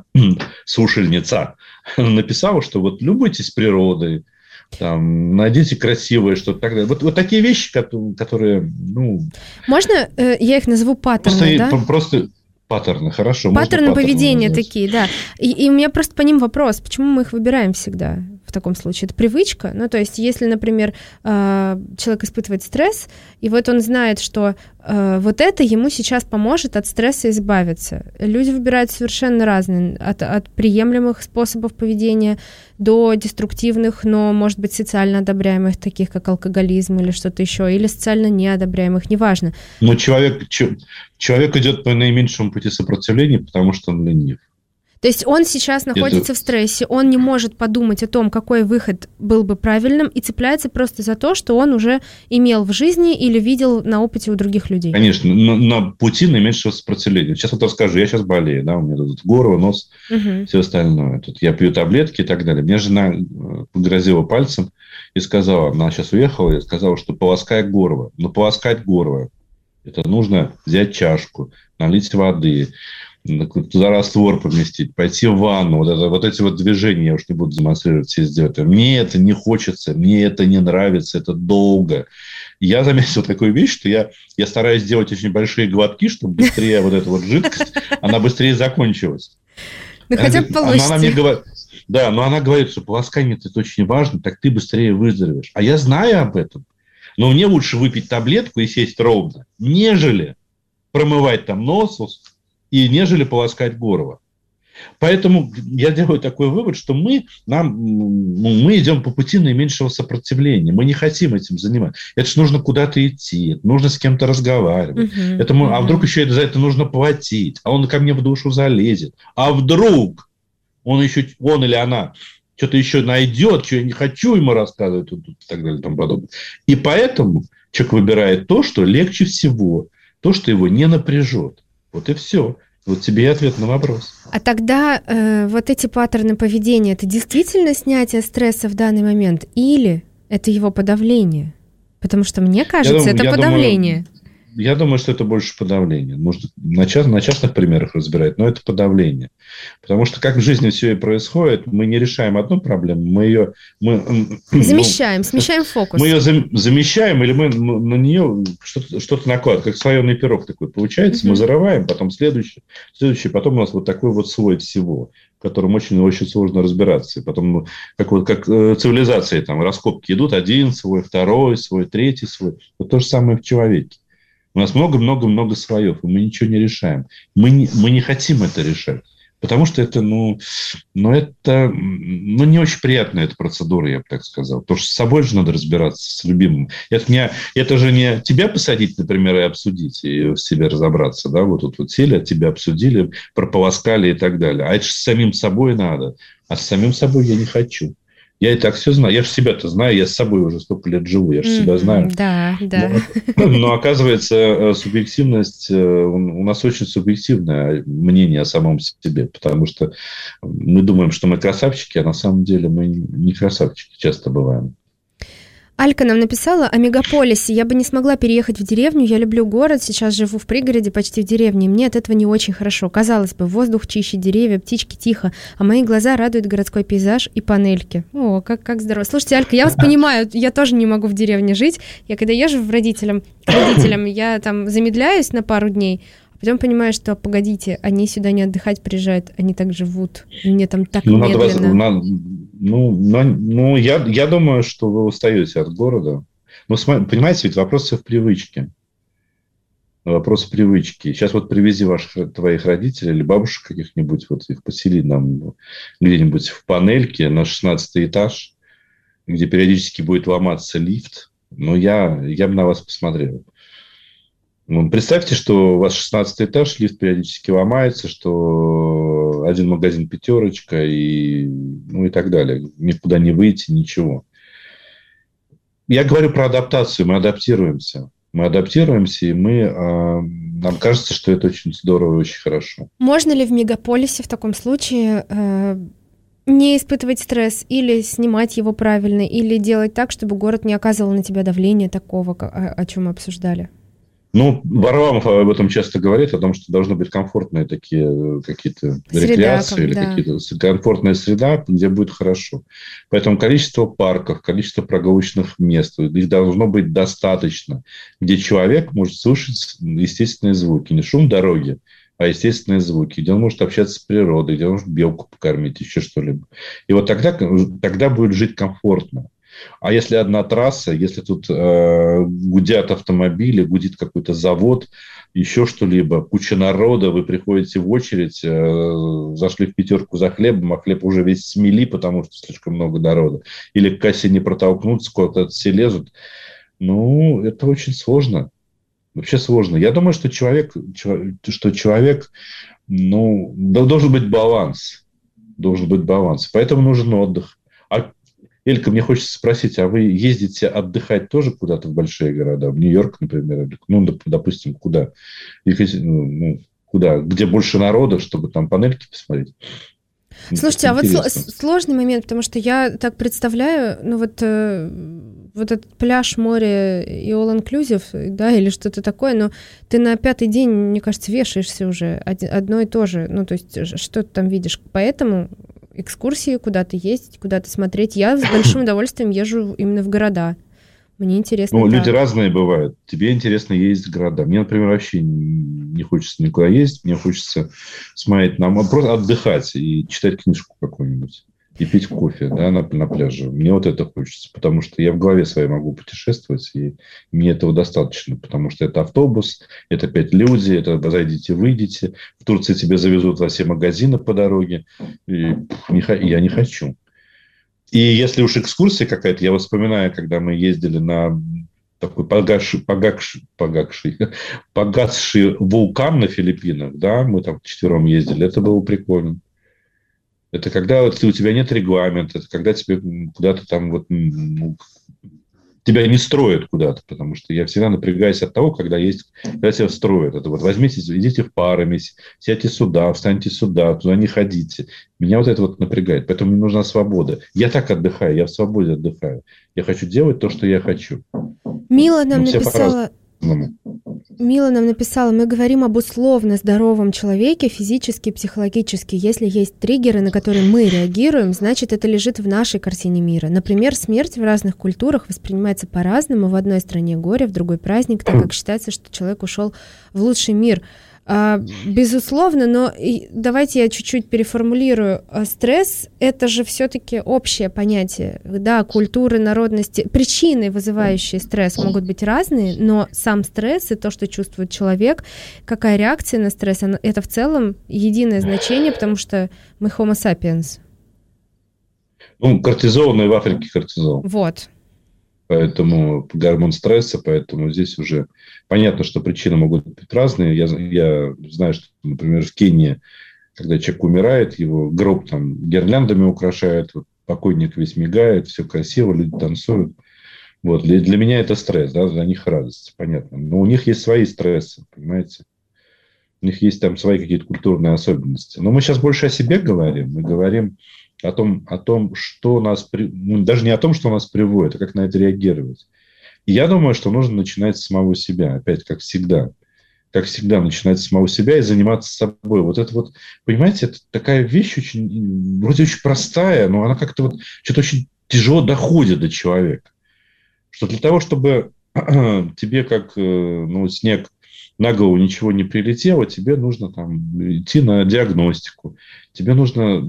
написала, что любуйтесь природой, там, найдите красивое что-то так далее. Вот такие вещи, которые, Можно я их назову паттерны, да? Просто паттерны, хорошо. Паттерны поведения такие, да. И у меня просто по ним вопрос, почему мы их выбираем всегда в таком случае? Это привычка? То есть, если, например, человек испытывает стресс, и он знает, что вот это ему сейчас поможет от стресса избавиться. Люди выбирают совершенно разные, от приемлемых способов поведения до деструктивных, но, может быть, социально одобряемых, таких как алкоголизм или что-то еще, или социально неодобряемых, неважно. Но человек идет по наименьшему пути сопротивления, потому что он ленив. То есть он сейчас находится в стрессе, он не может подумать о том, какой выход был бы правильным, и цепляется просто за то, что он уже имел в жизни или видел на опыте у других людей. Конечно, на пути наименьшего сопротивления. Сейчас вот расскажу, я сейчас болею, да, у меня тут горло, нос, все остальное. Тут я пью таблетки и так далее. Мне жена погрозила пальцем и сказала, она сейчас уехала, и сказала, что полоскай горло. Но полоскать горло, это нужно взять чашку, налить воды, туда раствор поместить, пойти в ванну. Вот эти вот движения, я уж не буду демонстрировать, все сделать. Мне это не хочется, мне это не нравится, это долго. Я заметил такую вещь, что я стараюсь делать очень большие глотки, чтобы быстрее вот эта вот жидкость, она быстрее закончилась. Ну, хотя бы получится. Она мне говорит, да, но она говорит, что полоскание это очень важно, так ты быстрее выздоровеешь. А я знаю об этом. Но мне лучше выпить таблетку и сесть ровно, нежели промывать там нос, и нежели полоскать горло. Поэтому я делаю такой вывод, что мы идем по пути наименьшего сопротивления. Мы не хотим этим заниматься. Это же нужно куда-то идти, нужно с кем-то разговаривать. А вдруг еще за это нужно платить, а он ко мне в душу залезет. А вдруг он или она что-то еще найдет, что я не хочу ему рассказывать, и так далее, и тому подобное. И поэтому человек выбирает то, что легче всего, то, что его не напряжет. Вот и все. Вот тебе и ответ на вопрос. А тогда вот эти паттерны поведения, это действительно снятие стресса в данный момент или это его подавление? Потому что мне кажется, это подавление. Я думаю, что это больше подавление. Может, на частных примерах разбирать, но это подавление. Потому что как в жизни все и происходит, мы не решаем одну проблему, мы смещаем фокус. Мы ее замещаем, или мы на нее что-то накладываем, как слоеный пирог такой получается, мы зарываем, потом следующий, потом у нас вот такой вот слой всего, в котором очень-очень сложно разбираться. И потом, как цивилизации, там раскопки идут, один слой, второй слой, третий слой. Вот то же самое в человеке. У нас много-много-много слоев, и мы ничего не решаем. Мы не хотим это решать. Потому что это, не очень приятная эта процедура, я бы так сказал. Потому что с собой же надо разбираться, с любимым. Это же не тебя посадить, например, и обсудить, и в себе разобраться. Да? Вот тут вот сели, тебя обсудили, прополоскали и так далее. А это же с самим собой надо. А с самим собой я не хочу. Я и так все знаю. Я же себя-то знаю. Я с собой уже столько лет живу. Я же себя знаю. Да. Но оказывается, субъективность... У нас очень субъективное мнение о самом себе. Потому что мы думаем, что мы красавчики, а на самом деле мы не красавчики. Часто бываем. Алька нам написала о мегаполисе. Я бы не смогла переехать в деревню. Я люблю город. Сейчас живу в пригороде, почти в деревне. И мне от этого не очень хорошо. Казалось бы, воздух чище, деревья, птички тихо. А мои глаза радуют городской пейзаж и панельки. О, как здорово. Слушайте, Алька, я вас понимаю. Я тоже не могу в деревне жить. Я когда езжу к родителям, я там замедляюсь на пару дней. Потом понимаю, что, погодите, они сюда не отдыхать приезжают, они так живут. Мне там так медленно. Я думаю, что вы устаете от города. Но, понимаете, ведь вопрос все в привычке. Вопрос привычки. Сейчас вот привези твоих родителей или бабушек каких-нибудь, вот их посели нам где-нибудь в панельке на 16 этаж, где периодически будет ломаться лифт. Но я бы на вас посмотрел. Представьте, что у вас 16 этаж, лифт периодически ломается, что один магазин пятерочка и так далее. Никуда не выйти, ничего. Я говорю про адаптацию. Мы адаптируемся. И нам кажется, что это очень здорово и очень хорошо. Можно ли в мегаполисе в таком случае не испытывать стресс или снимать его правильно, или делать так, чтобы город не оказывал на тебя давления такого, о чем мы обсуждали? Варламов об этом часто говорит, о том, что должны быть комфортные такие какие-то рекреации или какие-то комфортная среда, где будет хорошо. Поэтому количество парков, количество прогулочных мест, их должно быть достаточно, где человек может слышать естественные звуки, не шум дороги, а естественные звуки, где он может общаться с природой, где он может белку покормить, еще что-либо. И вот тогда будет жить комфортно. А если одна трасса, если тут гудят автомобили, гудит какой-то завод, еще что-либо, куча народа, вы приходите в очередь, зашли в пятерку за хлебом, а хлеб уже весь смели, потому что слишком много народа. Или к кассе не протолкнуться, куда-то все лезут. Это очень сложно. Вообще сложно. Я думаю, что человек должен быть баланс. Должен быть баланс. Поэтому нужен отдых. Элька, мне хочется спросить, а вы ездите отдыхать тоже куда-то в большие города? В Нью-Йорк, например? Допустим, куда? Куда? Где больше народа, чтобы там панельки посмотреть? Слушайте, а вот сложный момент, потому что я так представляю, вот этот пляж, море и all-inclusive, да, или что-то такое, но ты на 5-й день, мне кажется, вешаешься уже одно и то же, то есть что ты там видишь, поэтому экскурсии, куда-то ездить, куда-то смотреть, я с большим удовольствием езжу именно в города. Мне интересно. Люди разные бывают. Тебе интересно ездить в города. Мне, например, вообще не хочется никуда ездить. Мне хочется смотреть просто отдыхать и читать книжку какую-нибудь. И пить кофе, да, на пляже. Мне вот это хочется. Потому что я в голове своей могу путешествовать. И мне этого достаточно. Потому что это автобус, это 5 людей, это зайдите, выйдите. В Турции тебя завезут во все магазины по дороге. И я не хочу. И если уж экскурсия какая-то, я вспоминаю, когда мы ездили на такой погасший вулкан на Филиппинах, да, мы там вчетвером ездили, это было прикольно. Это когда у тебя нет регламента, это когда тебе куда-то там тебя не строят куда-то, потому что я всегда напрягаюсь от того, когда тебя строят. Это возьмите, идите в парами, сядьте сюда, встаньте сюда, туда не ходите. Меня вот это напрягает, поэтому мне нужна свобода. Я так отдыхаю, я в свободе отдыхаю. Я хочу делать то, что я хочу. Мила нам написала, мы говорим об условно здоровом человеке, физически, психологически. Если есть триггеры, на которые мы реагируем, значит, это лежит в нашей картине мира. Например, смерть в разных культурах воспринимается по-разному. В одной стране горе, в другой праздник, так как считается, что человек ушел в лучший мир. Безусловно, но давайте я чуть-чуть переформулирую. Стресс – это же все-таки общее понятие. Да, культуры, народности, причины, вызывающие стресс, могут быть разные, но сам стресс и то, что чувствует человек, какая реакция на стресс, это в целом единое значение, потому что мы homo sapiens. Кортизол, и в Африке кортизол. Вот. Поэтому гормон стресса, поэтому здесь уже понятно, что причины могут быть разные. Я знаю, что, например, в Кении, когда человек умирает, его гроб там гирляндами украшают, покойник весь мигает, все красиво, люди танцуют. Для меня это стресс, да, для них радость, понятно. Но у них есть свои стрессы, понимаете? У них есть там свои какие-то культурные особенности. Но мы сейчас больше о себе говорим. Мы говорим о том, что нас... даже не о том, что нас приводит, а как на это реагировать. И я думаю, что нужно начинать с самого себя. Опять, как всегда. Как всегда, начинать с самого себя и заниматься собой. Понимаете, это такая вещь вроде очень простая, но она как-то что-то очень тяжело доходит до человека. Что для того, чтобы тебе как снег на голову ничего не прилетело, тебе нужно идти на диагностику. Тебе нужно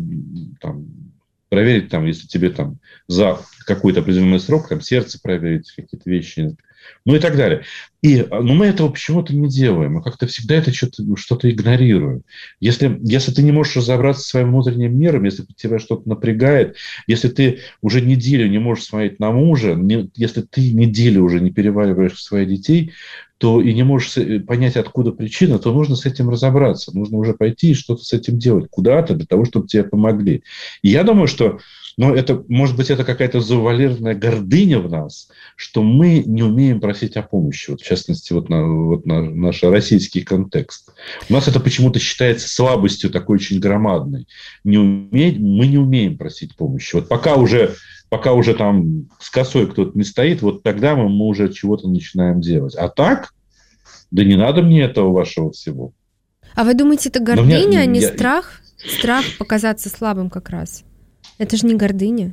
проверить, если тебе за какой-то определенный срок сердце проверить, какие-то вещи, и так далее. Но мы этого почему-то не делаем. Мы как-то всегда это что-то игнорируем. Если ты не можешь разобраться со своим внутренним миром, если тебя что-то напрягает, если ты уже неделю не можешь смотреть на мужа, если ты неделю уже не перевариваешь своих детей, то и не можешь понять, откуда причина, то нужно с этим разобраться. Нужно уже пойти и что-то с этим делать куда-то для того, чтобы тебе помогли. И я думаю, что может быть, это какая-то завуалированная гордыня в нас, что мы не умеем просить о помощи. В частности, наш российский контекст. У нас это почему-то считается слабостью такой очень громадной. Мы не умеем просить помощи. Пока уже там с косой кто-то не стоит, тогда мы уже чего-то начинаем делать. А так, да не надо мне этого вашего всего. А вы думаете, это гордыня, а не страх? Страх показаться слабым как раз. Это же не гордыня.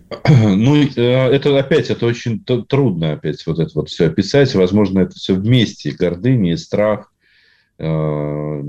Это очень трудно опять это все описать. Возможно, это все вместе. Гордыня и страх. Это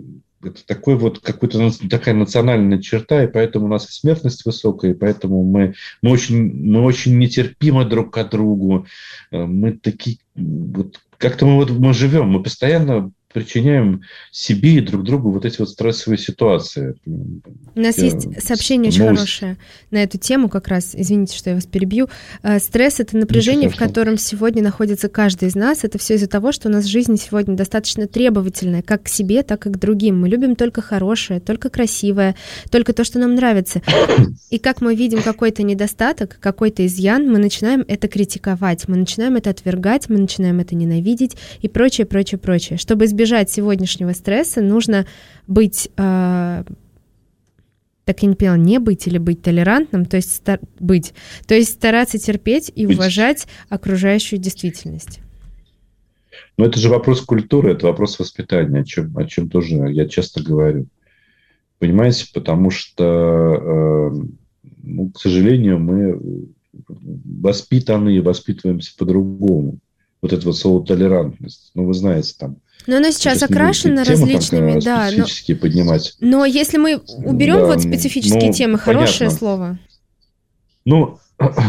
такая национальная черта, и поэтому у нас и смертность высокая, и поэтому мы очень нетерпимы друг к другу. Мы такие... как-то мы живем, мы постоянно причиняем себе и друг другу вот эти вот стрессовые ситуации. У нас есть сообщение очень хорошее на эту тему как раз. Извините, что я вас перебью. Стресс — это напряжение, в котором сегодня находится каждый из нас. Это все из-за того, что у нас жизнь сегодня достаточно требовательная, как к себе, так и к другим. Мы любим только хорошее, только красивое, только то, что нам нравится. И как мы видим какой-то недостаток, какой-то изъян, мы начинаем это критиковать, мы начинаем это отвергать, мы начинаем это ненавидеть и прочее, прочее, прочее. Чтобы избежать сегодняшнего стресса, нужно быть, так я не поняла, не быть или быть толерантным, то есть быть, то есть стараться терпеть и уважать окружающую действительность. Но это же вопрос культуры, это вопрос воспитания, о чем тоже я часто говорю. Понимаете, потому что, к сожалению, мы воспитаны и воспитываемся по-другому. Вот это вот слово толерантность. Вы знаете, там. Но оно сейчас окрашено различными, да. Специфические поднимать. Но если мы уберем специфические темы, хорошее слово. Мы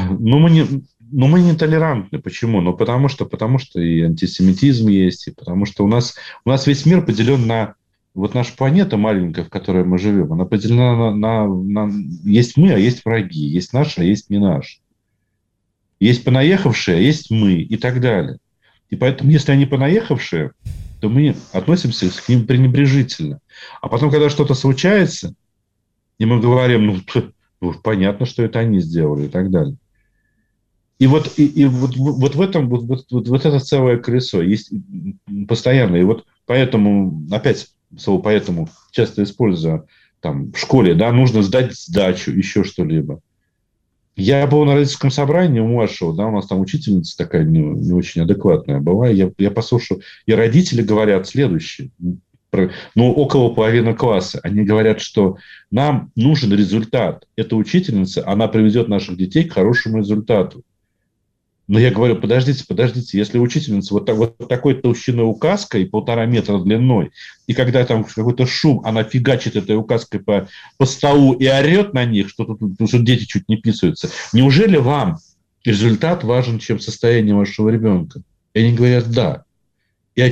не толерантны. Почему? Потому что и антисемитизм есть, и потому что у нас весь мир поделен на... Вот наша планета маленькая, в которой мы живем, она поделена на есть мы, а есть враги. Есть наши, а есть не наши. Есть понаехавшие, а есть мы и так далее. И поэтому, если они понаехавшие, то мы относимся к ним пренебрежительно. А потом, когда что-то случается, и мы говорим, понятно, что это они сделали и так далее. И вот в этом вот это целое колесо есть постоянно. И вот поэтому, опять слово «поэтому» часто использую там, в школе, да, нужно сдать сдачу, еще что-либо. Я был на родительском собрании у младшего, да, у нас там учительница такая не очень адекватная была. Я послушал, и родители говорят следующее. Около половины класса. Они говорят, что нам нужен результат. Эта учительница, она приведет наших детей к хорошему результату. Но я говорю, подождите, если учительница вот такой толщиной указкой, 1,5 метра длиной, и когда там какой-то шум, она фигачит этой указкой по столу и орет на них, что дети чуть не писаются, неужели вам результат важен, чем состояние вашего ребенка? И они говорят, да. И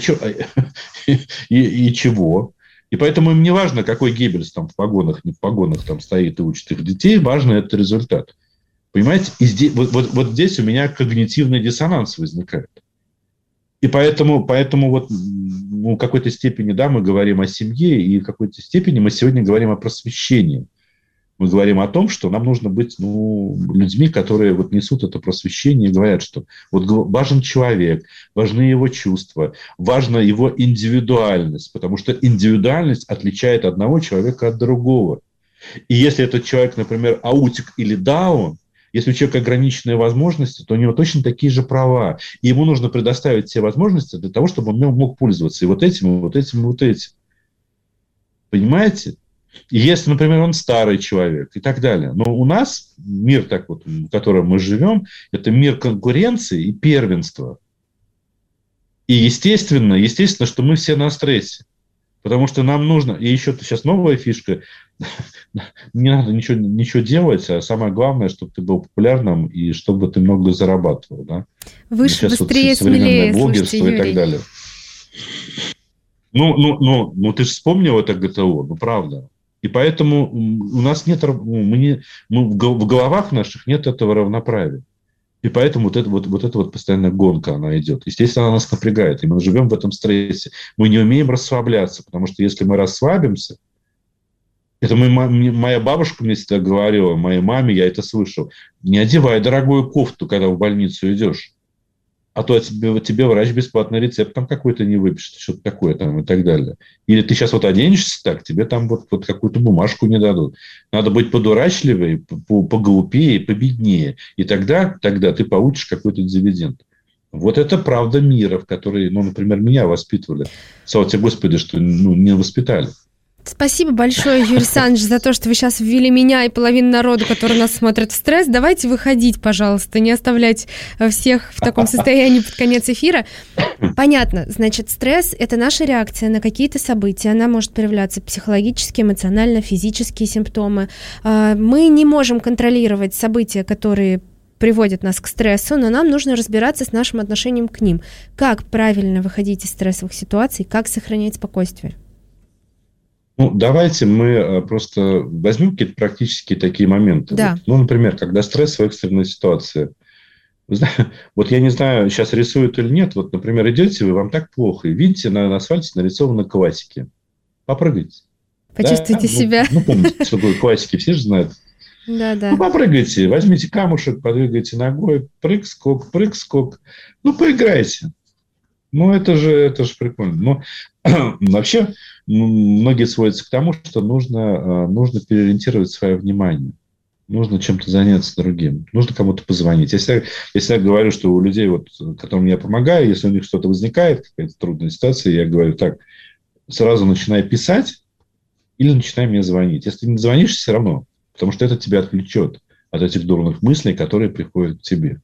чего? И поэтому им не важно, какой Геббельс там в погонах, не в погонах там стоит и учит их детей, важно это результат. Понимаете? И здесь, вот здесь у меня когнитивный диссонанс возникает. И поэтому в какой-то степени, да, мы говорим о семье, и в какой-то степени мы сегодня говорим о просвещении. Мы говорим о том, что нам нужно быть людьми, которые несут это просвещение и говорят, что важен человек, важны его чувства, важна его индивидуальность, потому что индивидуальность отличает одного человека от другого. И если этот человек, например, аутик или даун, если у человека ограниченные возможности, то у него точно такие же права. И ему нужно предоставить все возможности для того, чтобы он мог пользоваться и вот этим, и вот этим, и вот этим. Понимаете? И если, например, он старый человек и так далее. Но у нас мир, в котором мы живем, это мир конкуренции и первенства. И естественно, что мы все на стрессе. Потому что нам нужно... И еще сейчас новая фишка. Не надо ничего делать, а самое главное, чтобы ты был популярным и чтобы ты много зарабатывал. Да? Выше, быстрее, смелее, слушайте, Юрий. И так далее. Ты же вспомнил это ГТО, правда. И поэтому у нас нет... в головах наших нет этого равноправия. И поэтому вот эта постоянная гонка, она идет. Естественно, она нас напрягает, и мы живем в этом стрессе. Мы не умеем расслабляться, потому что если мы расслабимся, это моя бабушка мне всегда говорила, моей маме я это слышал, не одевай дорогую кофту, когда в больницу идешь, а то тебе врач бесплатный рецепт там какой-то не выпишет, что-то такое там и так далее. Или ты сейчас оденешься так, тебе там вот какую-то бумажку не дадут. Надо быть подурачливее, поглупее, победнее. И тогда ты получишь какой-то дивиденд. Вот это правда мира, в которой, например, меня воспитывали. Слава тебе, Господи, что не воспитали. Спасибо большое, Юрий Александрович, за то, что вы сейчас ввели меня и половину народу, который нас смотрит, в стресс. Давайте выходить, пожалуйста, не оставлять всех в таком состоянии под конец эфира. Понятно, значит, стресс – это наша реакция на какие-то события. Она может проявляться психологически, эмоционально, физические симптомы. Мы не можем контролировать события, которые приводят нас к стрессу, но нам нужно разбираться с нашим отношением к ним. Как правильно выходить из стрессовых ситуаций, как сохранять спокойствие? Ну, давайте мы просто возьмем какие-то практические такие моменты. Да. Вот, ну, например, когда стресс в экстренной ситуации. Вот я не знаю, сейчас рисуют или нет. Вот, например, идете вы, вам так плохо, и видите, на асфальте нарисованы классики. Попрыгайте. Почувствуйте себя. Ну, помните, что такое классики, все же знают. Да. Ну, попрыгайте, возьмите камушек, подвигайте ногой, прыг-скок. Ну, поиграйте. Ну, это же прикольно. Но вообще, многие сводятся к тому, что нужно переориентировать свое внимание. Нужно чем-то заняться другим. Нужно кому-то позвонить. Если я говорю, что у людей, вот, которым я помогаю, если у них что-то возникает, какая-то трудная ситуация, я говорю так, сразу начинай писать или начинай мне звонить. Если ты не звонишь, все равно. Потому что это тебя отвлечет от этих дурных мыслей, которые приходят к тебе.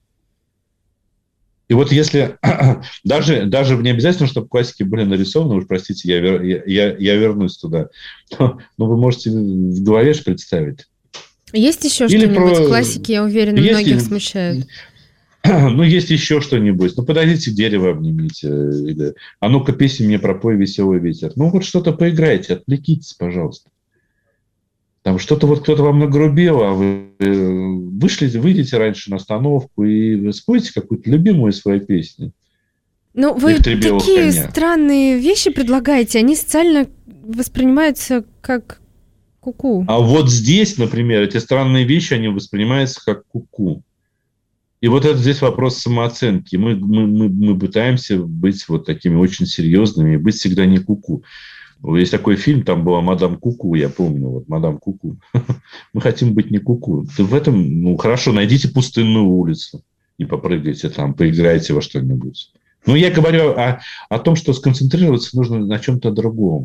И вот если даже не обязательно, чтобы классики были нарисованы, уж простите, я вернусь туда, то, вы можете в голове же представить. Есть еще что-нибудь? Классики, я уверена, многих смущают. Есть еще что-нибудь. Подойдите к дереву, обнимите. Или, а ну-ка, песню мне пропой, веселый ветер. Вот что-то поиграйте, отвлекитесь, пожалуйста. Там что-то кто-то вам нагрубил, а вы выйдите раньше на остановку и спойте какую-то любимую свою песню. Вы такие странные вещи предлагаете, они социально воспринимаются как ку-ку. А вот здесь, например, эти странные вещи, они воспринимаются как ку-ку. И вот это здесь вопрос самооценки. Мы пытаемся быть вот такими очень серьезными и быть всегда не ку-ку. Есть такой фильм, там была «Мадам Куку», я помню, вот «Мадам Куку». Мы хотим быть не куку. В этом, хорошо, найдите пустынную улицу и попрыгайте там, поиграйте во что-нибудь. Я говорю о том, что сконцентрироваться нужно на чем-то другом.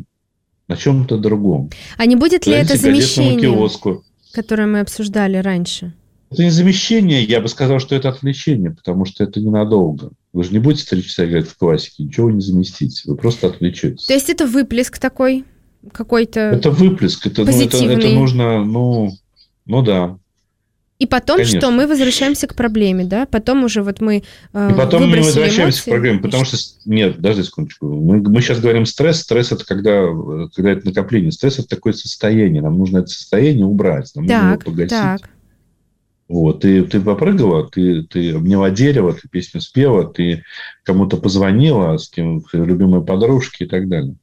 А не будет ли это замещение, которое мы обсуждали раньше? Это не замещение, я бы сказал, что это отвлечение, потому что это ненадолго. Вы же не будете 3 часа играть в классике, ничего вы не заместите, вы просто отвлечетесь. То есть это выплеск такой какой-то? Это выплеск, это нужно, да. И потом Конечно. что? Мы возвращаемся к проблеме, да? Потом уже мы И потом мы возвращаемся эмоции, к проблеме, потому что... Нет, подожди секундочку. Мы сейчас говорим стресс. Стресс – это когда это накопление. Стресс – это такое состояние. Нам нужно это состояние убрать. Нам нужно его погасить. Так. Вот, ты попрыгала, ты обняла дерево, ты песню спела, ты кому-то позвонила, с кем любимой подружке и так далее.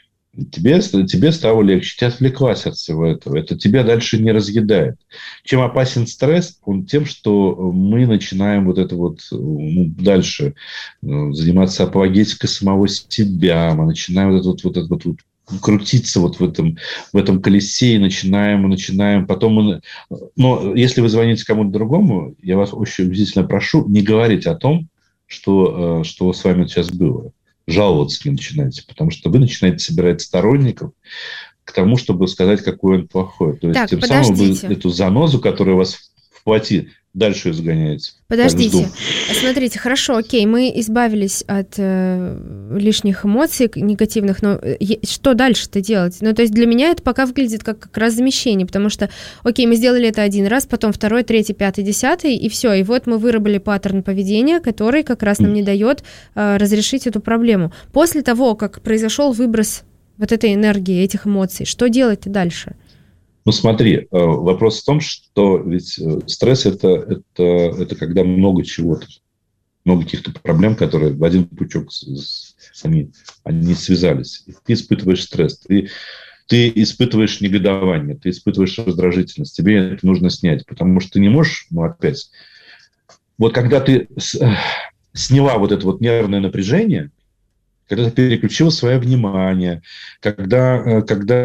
Тебе стало легче, ты отвлеклась от всего этого. Это тебя дальше не разъедает. Чем опасен стресс? Он тем, что мы начинаем дальше заниматься апологетикой самого себя. Мы начинаем крутиться в этом колесе и начинаем. Потом но если вы звоните кому-то другому, я вас очень убедительно прошу не говорить о том, что с вами сейчас было. Жаловаться не начинайте, потому что вы начинаете собирать сторонников к тому, чтобы сказать, какой он плохой. То есть, тем самым вы эту занозу, которая вас в плоти, дальше изгоняете. Подождите. Смотрите, хорошо, окей, мы избавились от лишних эмоций негативных, но что дальше-то делать? То есть для меня это пока выглядит как раз замещение, потому что, окей, мы сделали это 1 раз, потом 2, 3, 5, 10, и все. И вот мы выработали паттерн поведения, который как раз нам не дает разрешить эту проблему. После того, как произошел выброс вот этой энергии, этих эмоций, что делать-то дальше? Смотри, вопрос в том, что ведь стресс – это когда много чего-то, много каких-то проблем, которые в один пучок они связались. И ты испытываешь стресс, ты испытываешь негодование, ты испытываешь раздражительность, тебе это нужно снять, потому что ты не можешь, опять. Вот когда ты сняла вот это нервное напряжение, когда ты переключил свое внимание, когда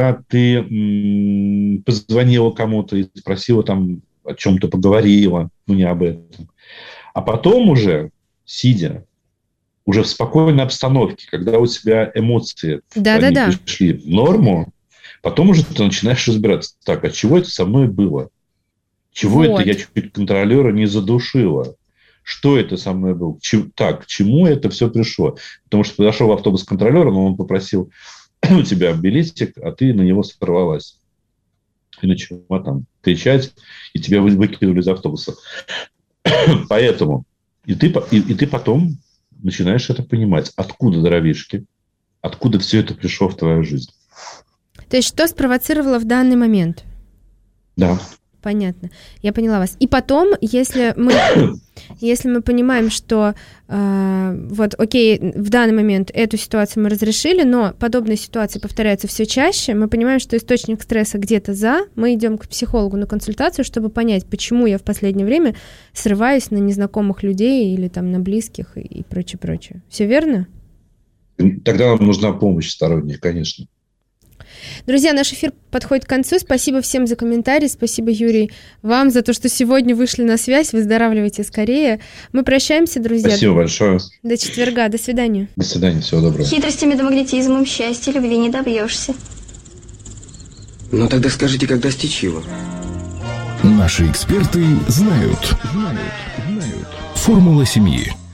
ты позвонила кому-то и спросила там о чем-то, поговорила, не об этом. А потом уже, сидя, уже в спокойной обстановке, когда у тебя эмоции пришли в норму, потом уже ты начинаешь разбираться. Так, а чего это со мной было? Чего это я чуть контролера не задушила? Что это со мной было? К чему это все пришло? Потому что подошел автобус-контролер, но он попросил у тебя билетик, а ты на него сорвалась. И начала там кричать, и тебя выкинули из автобуса. Поэтому и ты потом начинаешь это понимать. Откуда дровишки? Откуда все это пришло в твою жизнь? То есть что спровоцировало в данный момент? Да. Понятно. Я поняла вас. И потом, если мы понимаем, что вот, окей, в данный момент эту ситуацию мы разрешили, но подобные ситуации повторяются все чаще, мы понимаем, что источник стресса где-то мы идем к психологу на консультацию, чтобы понять, почему я в последнее время срываюсь на незнакомых людей или там на близких и прочее. Все верно? Тогда нам нужна помощь сторонняя, конечно. Друзья, наш эфир подходит к концу. Спасибо всем за комментарии. Спасибо, Юрий, вам за то, что сегодня вышли на связь. Выздоравливайте скорее. Мы прощаемся, друзья. Спасибо большое. До четверга. До свидания. До свидания. Всего доброго. Хитростями да магнетизмом счастья, любви не добьешься. Ну тогда скажите, как достичь его? Наши эксперты знают. Формула семьи.